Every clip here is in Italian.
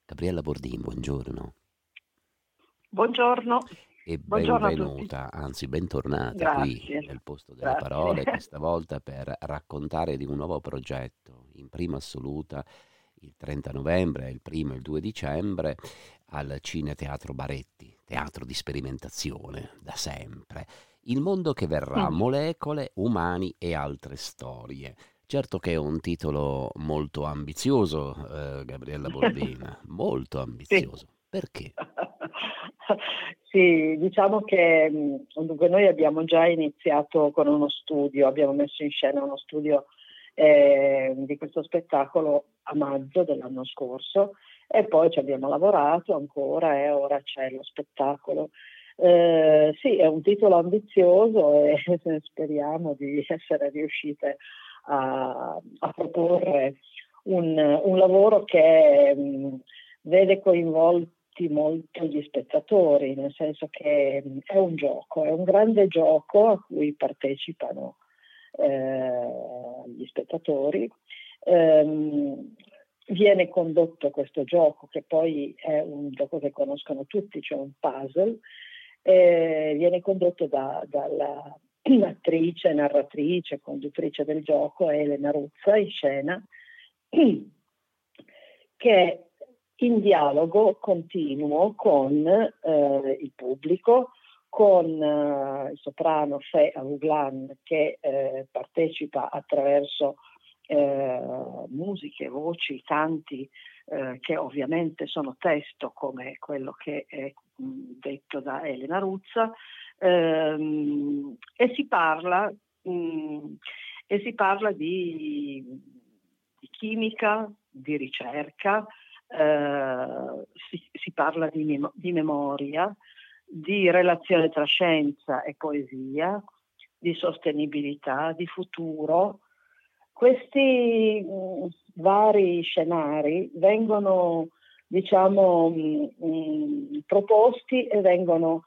Gabriella Bordin, buongiorno Buongiorno, e buongiorno a tutti. benvenuta, anzi bentornata qui Grazie, nel posto delle parole, grazie. questa volta per raccontare di un nuovo progetto in prima assoluta il 30 novembre, il 1° e il 2 dicembre al Cineteatro Baretti, teatro di sperimentazione da sempre. Il mondo che verrà, molecole, umani e altre storie. Certo che è un titolo molto ambizioso, Gabriella Bordina, molto Sì. ambizioso. Perché? Sì, diciamo che dunque noi abbiamo già iniziato con uno studio, abbiamo messo in scena uno studio di questo spettacolo a maggio dell'anno scorso e poi ci abbiamo lavorato ancora e ora c'è lo spettacolo. Sì, è un titolo ambizioso e speriamo di essere riuscite a proporre un lavoro che vede coinvolti molto gli spettatori, nel senso che è un gioco, è un grande gioco a cui partecipano gli spettatori. Viene condotto questo gioco, che poi è un gioco che conoscono tutti, cioè un puzzle, viene condotto dalla attrice, narratrice, conduttrice del gioco Elena Ruzza in scena, che è in dialogo continuo con il pubblico, con il soprano Fe Auglan che partecipa attraverso musiche, voci, canti che ovviamente sono testo come quello che è detto da Elena Ruzza, e si parla di chimica, di ricerca, si parla di memoria, di relazione tra scienza e poesia, di sostenibilità, di futuro. Questi vari scenari vengono, diciamo, proposti e vengono,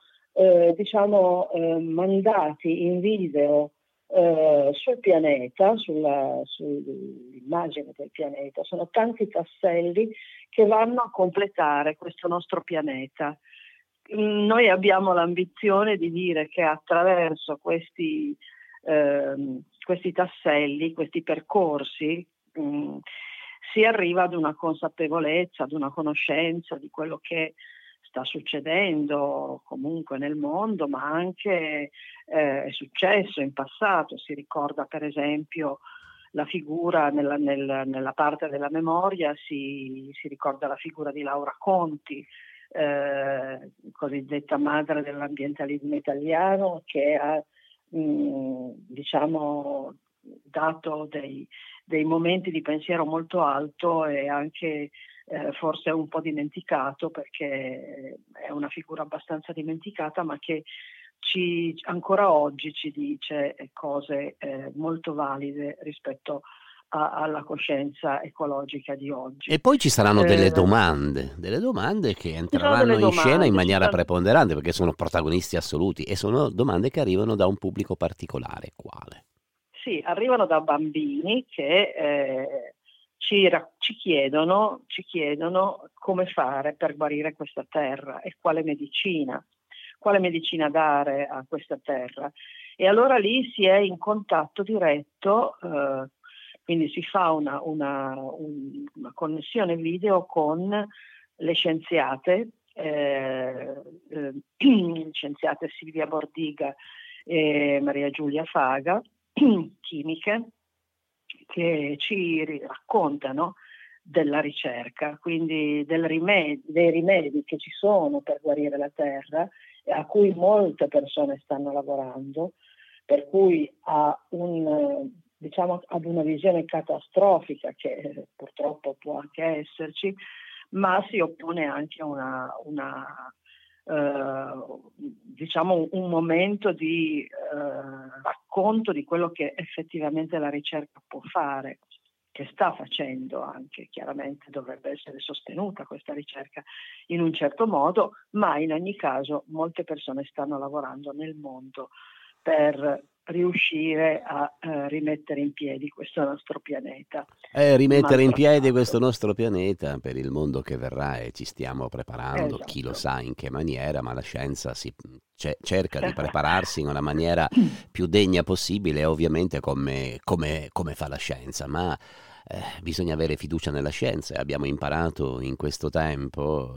mandati in video sul pianeta, sull'immagine del pianeta. Sono tanti tasselli che vanno a completare questo nostro pianeta. Noi abbiamo l'ambizione di dire che attraverso questi tasselli, questi percorsi, si arriva ad una consapevolezza, ad una conoscenza di quello che sta succedendo comunque nel mondo, ma anche è successo in passato. Si ricorda per esempio la figura nella parte della memoria, si ricorda la figura di Laura Conti, cosiddetta madre dell'ambientalismo italiano, che ha dato dei momenti di pensiero molto alto e anche forse un po' dimenticato, perché è una figura abbastanza dimenticata, ma che ancora oggi ci dice cose molto valide rispetto alla coscienza ecologica di oggi. E poi ci saranno delle domande che Ci sono delle entreranno in scena in domande, maniera preponderante perché sono protagonisti assoluti e sono domande che arrivano da un pubblico particolare. Quale? Sì, arrivano da bambini che ci chiedono come fare per guarire questa terra e quale medicina dare a questa terra. E allora lì si è in contatto diretto, quindi si fa una connessione video con le scienziate, scienziate Silvia Bordiga e Maria Giulia Faga, chimiche, che ci raccontano della ricerca, quindi dei rimedi che ci sono per guarire la terra, a cui molte persone stanno lavorando, per cui ad una visione catastrofica che purtroppo può anche esserci, ma si oppone anche a un momento di racconto di quello che effettivamente la ricerca può fare, che sta facendo anche. Chiaramente dovrebbe essere sostenuta questa ricerca in un certo modo, ma in ogni caso molte persone stanno lavorando nel mondo per riuscire a rimettere in piedi questo nostro pianeta Rimettere in piedi questo maltrattato. nostro pianeta per il mondo che verrà e ci stiamo preparando, chi lo Esatto. sa in che maniera, ma la scienza cerca di prepararsi in una maniera più degna possibile, e ovviamente come fa la scienza, ma bisogna avere fiducia nella scienza e abbiamo imparato in questo tempo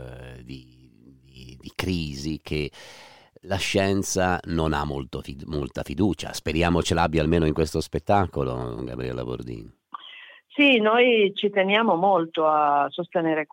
di crisi che la scienza non ha molta fiducia. Speriamo ce l'abbia almeno in questo spettacolo, Gabriella Bordini. Sì, noi ci teniamo molto a sostenere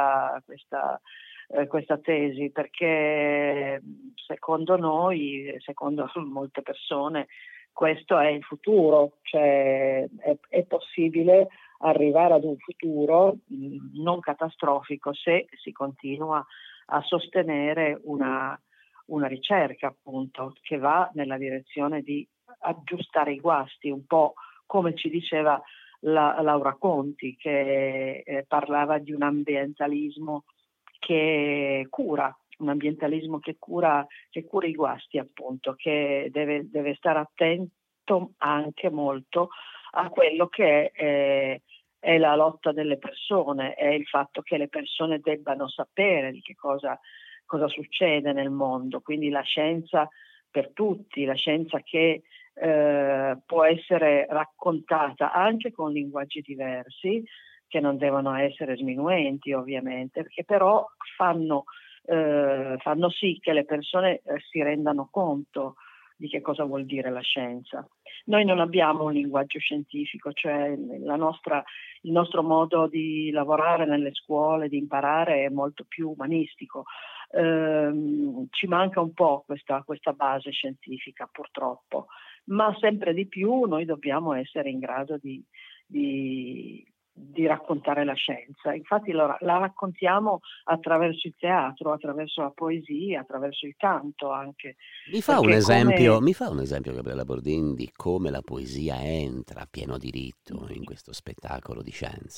questa tesi perché secondo noi, secondo molte persone, questo è il futuro, cioè è possibile arrivare ad un futuro non catastrofico se si continua a sostenere una ricerca appunto che va nella direzione di aggiustare i guasti, un po' come ci diceva Laura Conti, che parlava di un ambientalismo che cura, un ambientalismo che cura i guasti appunto, che deve stare attento anche molto a quello che è la lotta delle persone, è il fatto che le persone debbano sapere di che cosa succede nel mondo, quindi la scienza per tutti, la scienza che può essere raccontata anche con linguaggi diversi, che non devono essere sminuenti ovviamente, perché però fanno sì che le persone si rendano conto di che cosa vuol dire la scienza. Noi non abbiamo un linguaggio scientifico, cioè il nostro modo di lavorare nelle scuole, di imparare è molto più umanistico. Ci manca un po' questa base scientifica purtroppo, ma sempre di più noi dobbiamo essere in grado di raccontare la scienza. Infatti la raccontiamo attraverso il teatro, attraverso la poesia, attraverso il canto anche, perché Mi fa un esempio, Gabriella Bordin, di come la poesia entra a pieno diritto in questo spettacolo di scienza.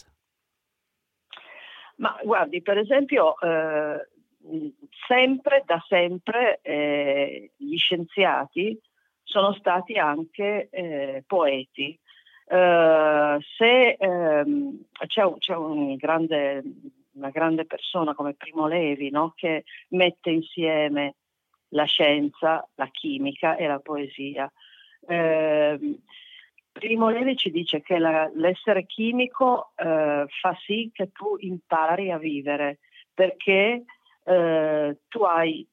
Ma guardi, per esempio, da sempre gli scienziati sono stati anche poeti. Se c'è una grande persona come Primo Levi, no? Che mette insieme la scienza, la chimica e la poesia. Primo Levi ci dice che l'essere chimico fa sì che tu impari a vivere, perché tu hai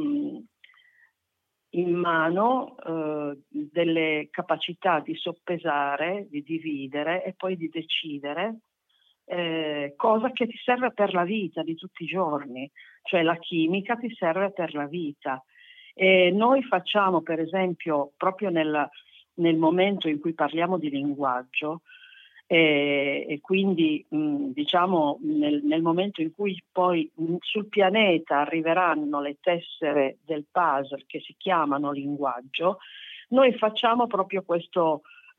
in mano delle capacità di soppesare, di dividere e poi di decidere, cosa che ti serve per la vita di tutti i giorni, cioè la chimica ti serve per la vita. E noi facciamo, per esempio, proprio nel momento in cui parliamo di linguaggio, e quindi diciamo nel momento in cui poi sul pianeta arriveranno le tessere del puzzle che si chiamano linguaggio, noi facciamo proprio questo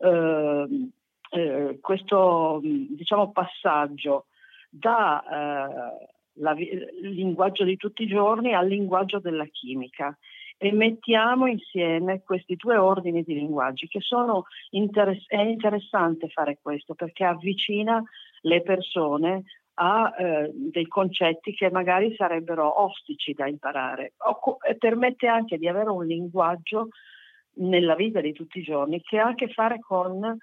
diciamo passaggio da linguaggio di tutti i giorni al linguaggio della chimica, e mettiamo insieme questi due ordini di linguaggi che è interessante fare questo perché avvicina le persone a dei concetti che magari sarebbero ostici da imparare, e permette anche di avere un linguaggio nella vita di tutti i giorni che ha a che fare con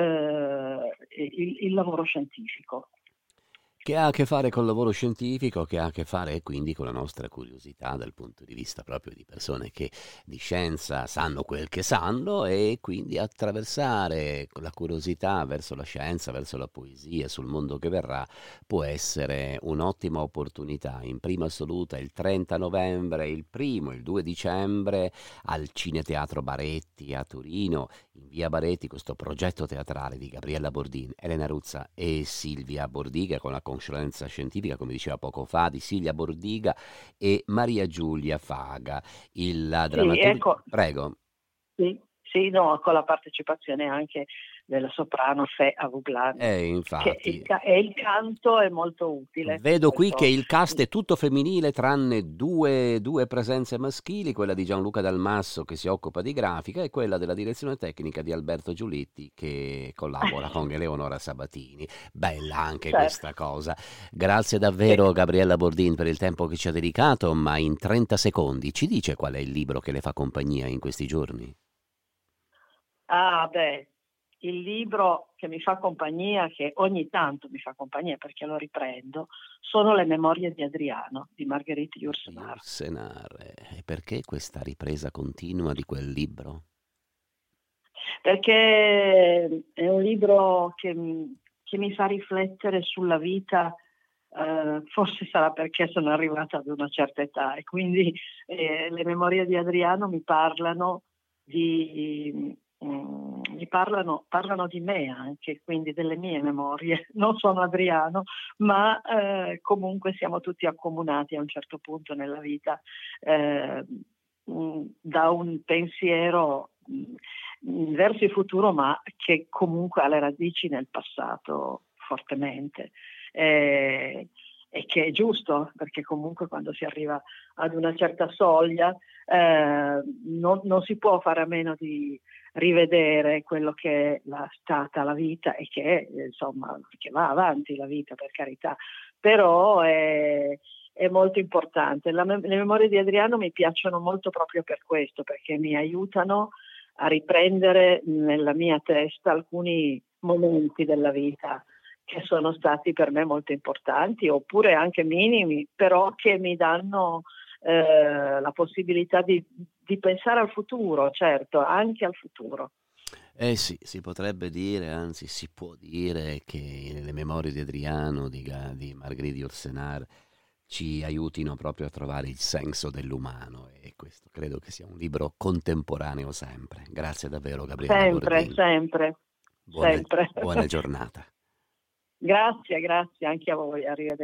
il lavoro scientifico. Che ha a che fare col lavoro scientifico, che ha a che fare quindi con la nostra curiosità dal punto di vista proprio di persone che di scienza sanno quel che sanno, e quindi attraversare la curiosità verso la scienza, verso la poesia, sul mondo che verrà, può essere un'ottima opportunità. In prima assoluta il 30 novembre, il 1° e il 2 dicembre al Cineteatro Baretti a Torino, in via Baretti, questo progetto teatrale di Gabriella Bordin, Elena Ruzza e Silvia Bordiga, con la consulenza scientifica, come diceva poco fa, di Silvia Bordiga e Maria Giulia Faga. La Sì, drammaturgia... ecco. Prego. Sì, no, con la partecipazione anche della soprano Fe Avuglan, che Infatti. e il canto è molto utile in Vedo qui che questo. il cast è tutto femminile tranne due presenze maschili, quella di Gianluca Dalmasso che si occupa di grafica e quella della direzione tecnica di Alberto Giulitti che collabora con Eleonora Sabatini. Bella anche Certo, questa cosa. Grazie sì. davvero Gabriella Bordin per il tempo che ci ha dedicato, ma in 30 secondi ci dice qual è il libro che le fa compagnia in questi giorni? Ah, beh, il libro che mi fa compagnia, che ogni tanto mi fa compagnia perché lo riprendo, sono Le memorie di Adriano di Marguerite Yourcenar. Yourcenar. E perché questa ripresa continua di quel libro? Perché è un libro che mi fa riflettere sulla vita, forse sarà perché sono arrivata ad una certa età e quindi le memorie di Adriano mi parlano parlano di me anche, quindi delle mie memorie. Non sono Adriano, ma comunque siamo tutti accomunati a un certo punto nella vita da un pensiero verso il futuro, ma che comunque ha le radici nel passato fortemente. E che è giusto, perché comunque quando si arriva ad una certa soglia non si può fare a meno di rivedere quello che è stata la vita e che insomma che va avanti la vita, per carità, però è molto importante. Le memorie di Adriano mi piacciono molto proprio per questo, perché mi aiutano a riprendere nella mia testa alcuni momenti della vita che sono stati per me molto importanti, oppure anche minimi, però che mi danno la possibilità di pensare al futuro, certo, anche al futuro. Eh sì, si potrebbe dire, anzi si può dire che le memorie di Adriano, di Marguerite Yourcenar, ci aiutino proprio a trovare il senso dell'umano e questo credo che sia un libro contemporaneo sempre. Grazie davvero Gabriella Sempre, Bordin. sempre, Buona, sempre. buona giornata. Grazie, grazie anche a voi, arrivederci.